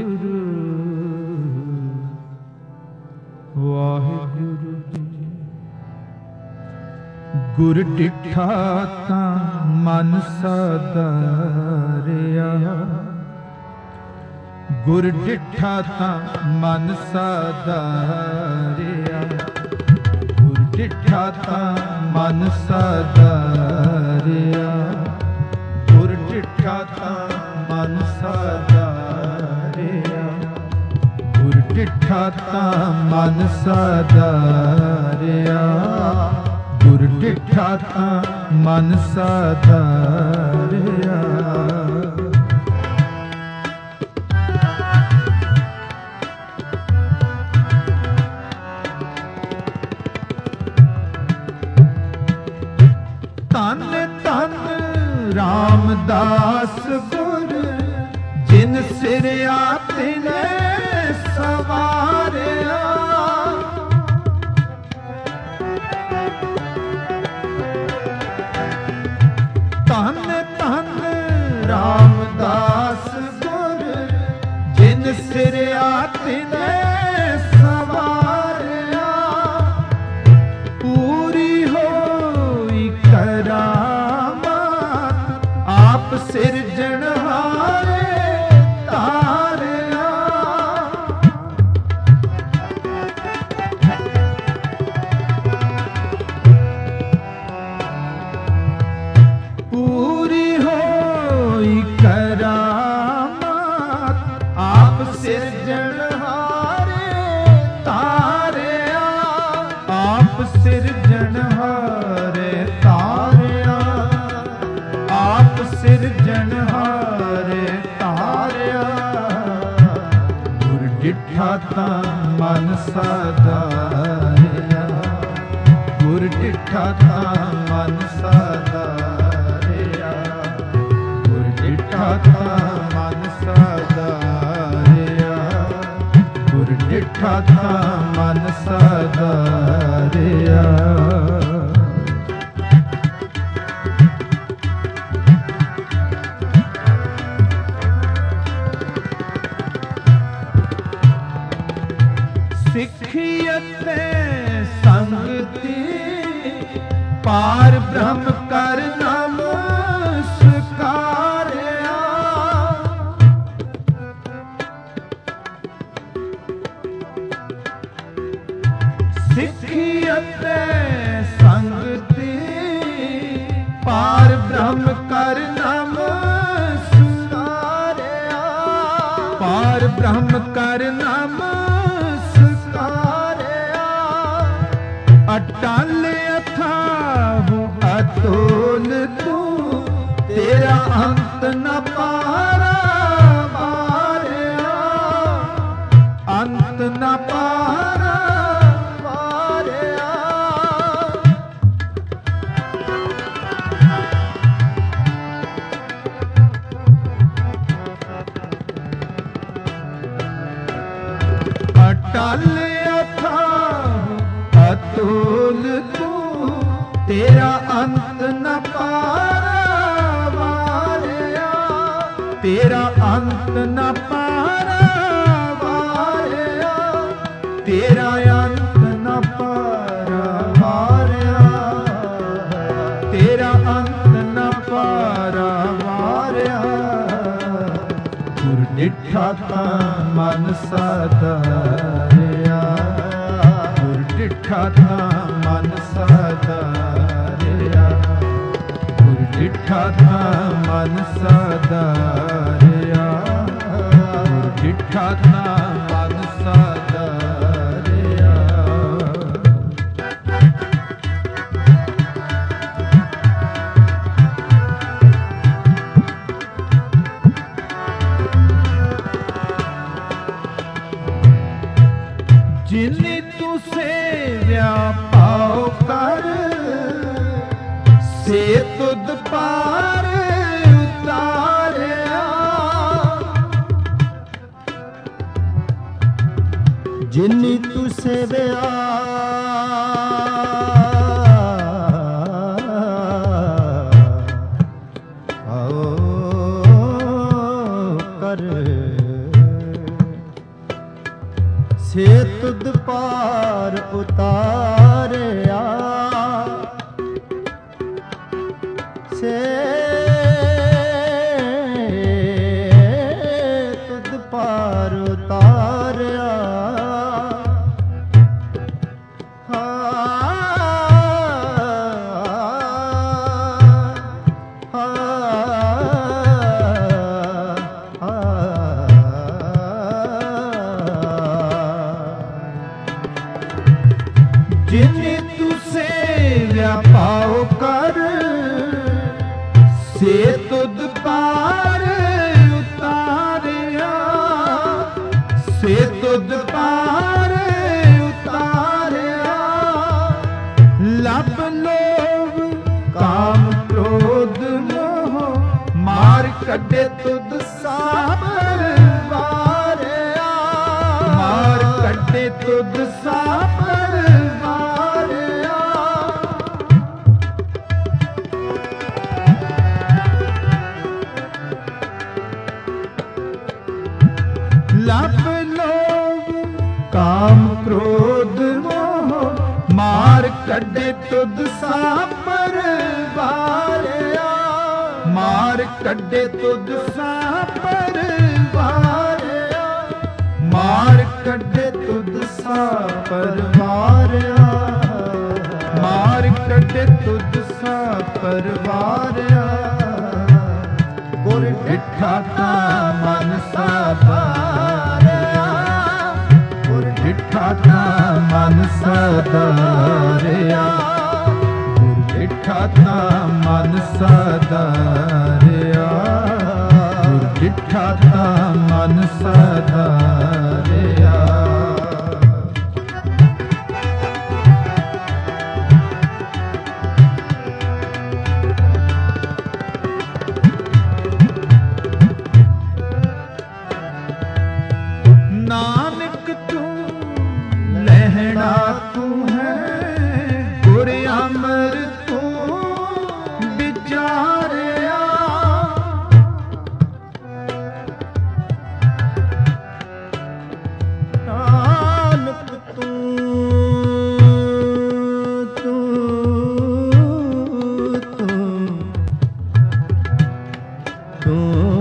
ਵਾਹਿਗੁਰੂ ਵਾਹਿਗੁਰੂ ਜੀ। ਗੁਰ ਡਿਠਾ ਤਾਂ ਮਨ ਸਾਧਾਰਿਆ, ਗੁਰ ਡਿਠਾ ਤਾਂ ਮਨ ਸਾਧਾਰਿਆ, ਗੁਰ ਡਿਠਾ ਤਾਂ ਮਨ ਸਾਧਾਰਿਆ, ਗੁਰ ਡਿਠਾ ਤਾਂ ਮਨ ਸਾਧਾਰਿਆ, ਗੁਰ ਡਿਠਾ ਤਾਂ ਮਨ ਸਾਧਾਰਿਆ, ਗੁਰ ਡਿਠਾ ਤਾਂ ਮਨ ਸਾਧਾਰਿਆ। ਧੰਨ ਧੰਨ ਰਾਮਦਾਸ ਗੁਰ, ਜਿਨ ਸਿਰਿਆ ਤਿਨੇ ਸਵਾਰਿਆ। ਧੰਨ ਧੰਨ ਰਾਮਦਾਸ ਗੁਰ, ਜਿਨ ਸਿਰਿਆ ਤਿਨੇ ਸਵਾਰਿਆ। ਪੂਰੀ ਹੋਈ ਕਰਾਮਾਤ ਆਪ ਸਿਰਜਣਹਾਰੇ ਤਾਰਿਆ। ਪੂਰੀ ਹੋਈ ਕਰਾਮਾਤ ਆਪ ਸਿਰਜਣਹਾਰੇ ਤਾਰਿਆ। ਆਪ ਸਿਰਜਣਹਾਰੇ ਤਾਰਿਆ, ਆਪ ਸਿਰਜਣਹਾਰੇ ਤਾਰਿਆ। ਗੁਰ ਡਿਠਾ ਤਾਂ ਮਨ ਸਾਧਾਰਿਆ, ਗੁਰ ਡਿਠਾ ਤਾਂ ਮਨ ਸਾਧਾਰਿਆ, ਗੁਰ ਡਿਠਾ ਤਾਂ ਮਨ ਸਾਧਾਰਿਆ, ਗੁਰ ਡਿਠਾ ਤਾਂ ਮਨ ਸਾਧਾਰਿਆ। ਸਿੱਖੀ ਅਤੇ ਸੰਗਤੀ ਪਾਰ ਬ੍ਰਹਮ ਕਰ ਨਮਸਕਾਰਿਆ। ਸਿੱਖੀ ਅਤੇ ਸੰਗਤੀ ਪਾਰ ਬ੍ਰਹਮ ਕਰ ਨਮਸਕਾਰਿਆ। ਪਾਰ ਬ੍ਰਹਮ ਕਰ ਨਮਸਕਾਰਿਆ। ਅਟਲ ਅਥਾਹੁ ਅਤੁਲ ਤੂੰ, ਤੇਰਾ ਅੰਤ ਨ ਪਾਰਾ ਵਾਰਿਆ। ਅੰਤ ਨ ਪਾਰਾ ਵਾਰਿਆ। ਅਟਲ ਅਥਾਹੁ ਅਤੁਲ ਤੂੰ, ਤੇਰਾ ਅੰਤ ਨ ਪਾਰਾ ਵਾਰਿਆ। ਤੇਰਾ ਅੰਤ ਨ ਪਾਰਾ ਵਾਰਿਆ। ਤੇਰਾ ਅੰਤ ਨ ਪਾਰਾ ਵਾਰਿਆ। ਤੇਰਾ ਅੰਤ ਨ ਪਾਰਾ ਵਾਰਿਆ। ਗੁਰ ਡਿਠਾ ਤਾਂ ਮਨ ਸਾਧਾਰਿਆ, ਗੁਰ ਡਿਠਾ ਤਾਂ ਮਨ ਸਾਧਾਰਿਆ, ਗੁਰ ਡਿਠਾ ਤਾਂ ਮਨ ਸਾਧਾਰਿਆ, ਗੁਰ ਡਿਠਾ ਤਾਂ ਮਨ ਸਾਧਾਰਿਆ। ਜਿਨੇ ਤੂੰ ਸੇਵਿਆ ਪਾਉ ਕਰ, ਸੇ ਤੁਧ ਪਾਰ ਉਤਾਰਿਆ। ਜਿਨੀ ਤੂੰ ਸੇਵਿਆ ਆਓ ਕਰ, ਸੇ ਤੁਧ ਪਾਰ ਉਤਾਰਿਆ, ਸੇ ਤੁਧ ਪਾਰ ਉਤਾਰਿਆ। ਜਿਨੇ ਤੂੰ ਸੇਵਿਆ ਪਾਉ ਕਰ, ਸੇ ਤੁਧ ਪਾਰ ਉਤਾਰਿਆ, ਸੇ ਤੁਧ ਪਾਰ ਉਤਾਰਿਆ। ਲੱਭ ਲੋਭ ਕਾਮ ਕ੍ਰੋਧ ਮੋਹ, ਮਾਰ ਕੱਢੇ ਤੁਧ ਸਾਬਰ ਵਾਰਿਆ, ਮਾਰ ਕੱਢੇ ਤੁਧ ਸਾਬਰ ਲੱਭ ਲੋਭ ਕਾਮ ਕ੍ਰੋਧ ਮੋਹ, ਮਾਰ ਕੱਢੇ ਤੁਧ ਸਾਬਰ ਵਾਰਿਆ, ਮਾਰ ਕੱਢੇ ਤੁਧ ਸਾਬਰ ਵਾਰਿਆ, ਮਾਰ ਕੱਢੇ ਤੁਧ ਸਾਬਰ ਵਾਰਿਆ, ਮਾਰ ਕੱਢੇ ਤੁਧ ਸਾਬਰ ਵਾਰਿਆ। ਗੁਰ ਡਿਠਾ ਤਾ ਮਨ ਸਾਧਾਰਿਆ, ਗੁਰ ਡਿਠਾ ਤਾ ਮਨ ਸਾਧਾਰਿਆ, ਗੁਰ ਡਿਠਾ ਤਾ ਮਨ ਸਾਧਾਰਿਆ, ਗੁਰ ਡਿਠਾ ਤਾ ਮਨ ਸਾਧਾਰਿਆ। ਨਾਨਕ ਤੂੰ ਲਹਿਣਾ ਤੂੰ ਹੈ, ਗੁਰ ਅਮਰ ਤੂੰ ਵਿਚਾਰਿਆ। ਨਾਨਕ ਤੂੰ ਤੂੰ ਤੂੰ ਤੂੰ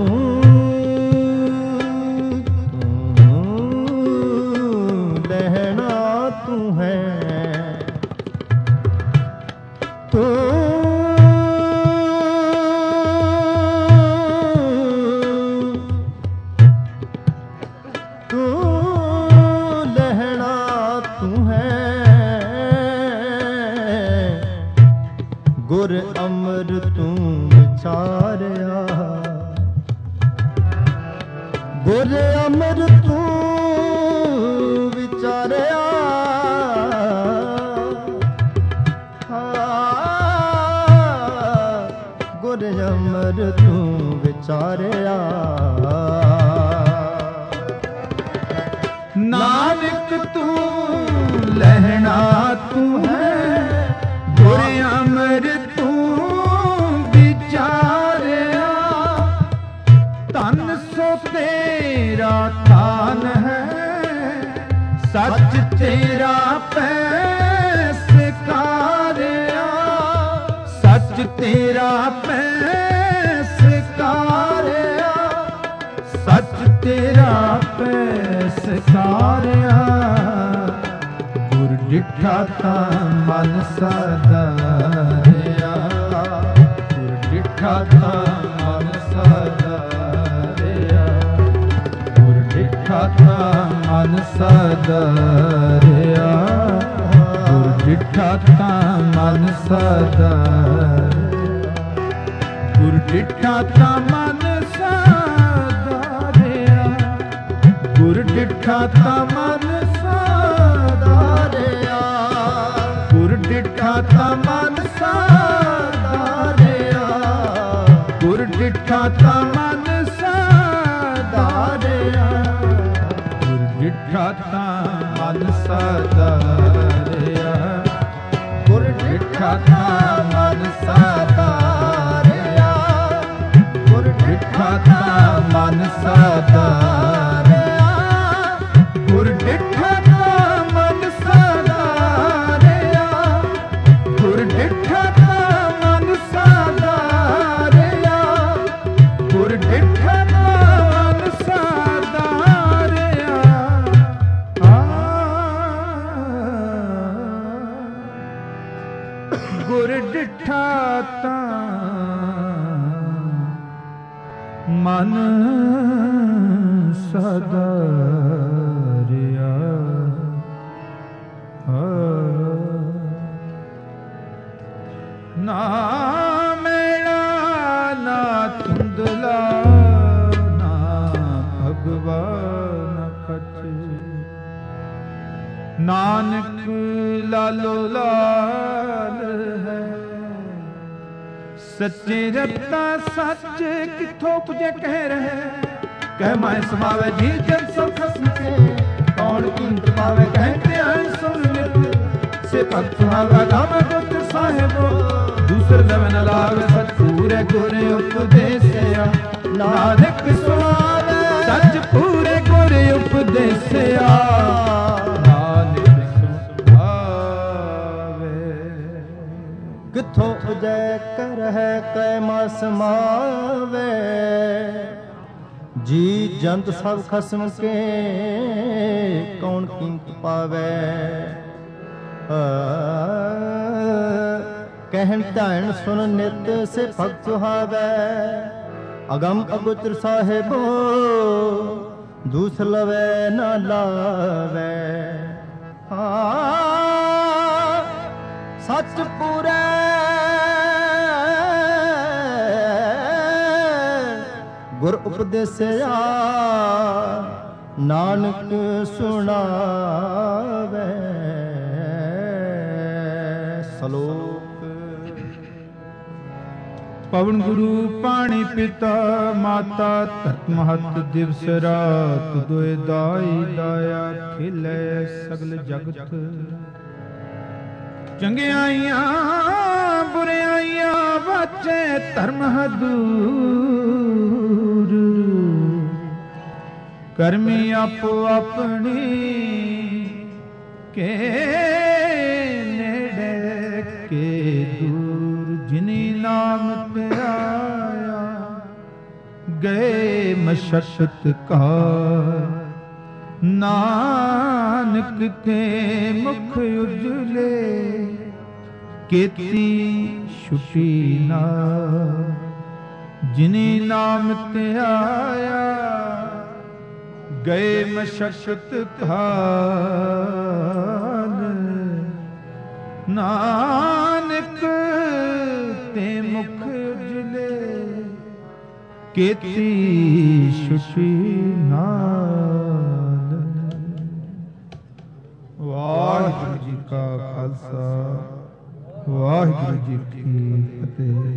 ਤੂੰ ਹੈ, ਤੂੰ ਤੂੰ ਲਹਿਣਾ ਤੂੰ ਹੈ, ਗੁਰ ਅਮਰ ਤੂੰ ਵਿਚਾਰਿਆ, ਗੁਰ ਅਮਰ ਤੂੰ ਵਿਚਾਰਿਆ। ਗੁਰ ਅਮਰ ਤੂੰ ਵਿਚਾਰਿਆ। ਨਾਨਕ ਤੂੰ ਲਹਿਣਾ ਤੂੰ ਹੈ, ਗੁਰ ਅਮਰ ਤੂੰ ਵਿਚਾਰਿਆ। ਧਨ ਸੋ ਤੇਰਾ ਥਾਨ ਹੈ, ਸੱਚ ਤੇਰਾ ਪੈਸ ਕਾਰਿਆ, ਸੱਚ ਤੇਰਾ ਪੈਸ ਕਾਰਿਆ, ਸੱਚ ਤੇਰਾ ਪੈਸ ਕਾਰਿਆ। ਗੁਰ ਡਿਠਾ ਤਾ ਮਨ ਸਾਧਾਰਿਆ, ਗੁਰ ਡਿਠਾ ਤਾ ਮਨ ਸਾਧਾਰਿਆ, ਗੁਰ ਡਿਠਾ ਤਾ ਮਨ ਸਾਧਾਰਿਆ, ਗੁਰ ਡਿਠਾ ਤਾ ਮਨ ਸਾਧਾਰਿਆ, ਗੁਰ ਡਿਠਾ ਤਾ ਮਨ ਸਾਧਾਰਿਆ, ਗੁਰ ਡਿਠਾ ਤਾ ਮਨ ਸਾਧਾਰਿਆ, ਗੁਰ ਡਿਠਾ ਤਾ ਮਨ ਸਾਧਾਰਿਆ, ਗੁਰ ਡਿਠਾ ਤਾ ਮਨ ਸਾਧਾਰਿਆ, ਗੁਰ ਡਿਠਾ ਤਾ ਮਨ ਸਾਧਾਰਿਆ, ਗੁਰ ਡਿਠਾ ਤਾ ਮਨ ਸਾਧਾਰਿਆ, ਗੁਰ ਡਿਠਾ ਤਾ ਮਨ ਸਾਧਾਰਿਆ, ਗੁਰ ਡਿਠਾ ਨਾਨਕ ਲਾਲੋ ਲਾਲ ਹੈ। ਸੱਚੇ ਰਤਾ ਸੱਚ ਕਿੱਥੋਂ ਪੁਜੇ ਕਹਿ ਰਹੇ, ਕਹਿ ਮੈਂ ਸਮਾਵੇ ਜੀ ਜਨ ਸੋ ਖਸਮ ਕੇ, ਕੌਣ ਕੀਮਤ ਪਾਵੇ ਕਹਿ ਧਿਆਨ ਸੁਣ ਨਿਤ, ਸੇ ਭਗਤ ਸੁਹਾਵਾ ਨਾਮ ਗੁਰ ਸਾਹਿਬੋ, ਦੂਸਰ ਲਵ ਨ ਲਾਵੇ ਸਤਿਪੂਰੇ ਗੁਰ ਉਪਦੇਸਿਆ, ਨਾਨਕ ਸੁਣਾਵੇ ਸੱਚ ਪੂਰੇ ਗੁਰ ਉਪਦੇਸਿਆ, ਕਿੱਥੋਂ ਉਜੈ ਕਰ ਹੈ ਕੈ ਮਾ ਸਮਾਵੇ, ਜੀ ਜੰਤ ਸਭ ਖਸਮ ਕੇ, ਕੌਣ ਕੀਮਤ ਪਾਵੇ। ਕਹਿਣ ਧਿਆਨ ਸੁਣ ਨਿਤ ਸੇ ਭਗਤ ਸੁਹਾਵੇ, ਅਗਮ ਅਗੋਚਰ ਸਾਹਿਬੋ, ਦੂਸ ਲਵੇ ਨਾ ਲਾਵੇ। ਹਾਂ ਸੱਚ ਪੂਰੇ ਗੁਰ ਉਪਦੇਸਿਆ, ਨਾਨਕ ਸੁਣਾਵੇ। ਸਲੋਕ ਪਵਨ ਗੁਰੂ ਪਾਣੀ ਪਿਤਾ ਮਾਤਾ ਧਰਤ ਮਹਤ ਦਿਵਸ ਰਾਤ, ਦੋਇ ਦਾਈ ਦਾਇਆ ਖਿਲੇ ਸਗਲ ਜਗਤ। ਚੰਗਿਆਈਆਂ ਬੁਰਿਆਈਆਂ ਵਾਚੇ ਧਰਮ ਹਦੂਰ, ਕਰਮੀ ਆਪੋ ਆਪਣੀ ਕੇ ਨੇੜੇ ਕੇ ਦੂਰ। ਜਿਨੀ ਨਾਮ ਧਿਆਇਆ ਗਏ ਮਸ਼ਕਤ ਕਾ, ਨਾਨਕ ਕੇ ਮੁਖ ਉਜਲੇ ਕੀਤੀ ਛੁਟੀ ਨਾ। ਜਿਨੀ ਨਾਮ ਧਿਆਇਆ ਗਏ ਮਸ਼ਕਤ ਕਾਲ, ਨਾਨਕ ਤੇ ਮੁਖ ਉਜਲੇ ਕੀਤੀ ਛੁਟੀ ਨਾਲ। ਵਾਹਿਗੁਰੂ ਜੀ ਕਾ ਖਾਲਸਾ, ਵਾਹਿਗੁਰੂ ਜੀ ਕੀ ਫਤਿਹ।